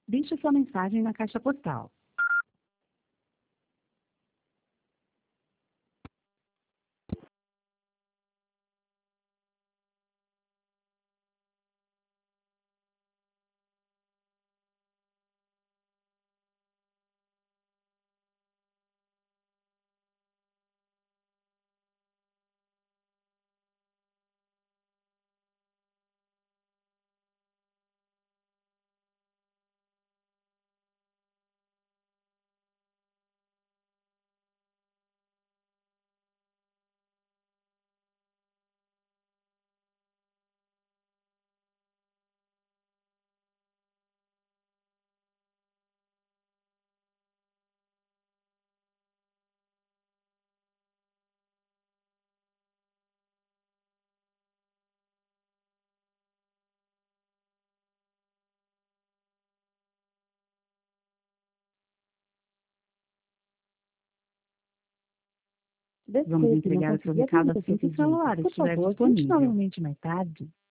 Deixe sua mensagem na caixa postal. Vamos entregar o seu recado assim que o celular estiver disponível. Tente novamente mais tarde.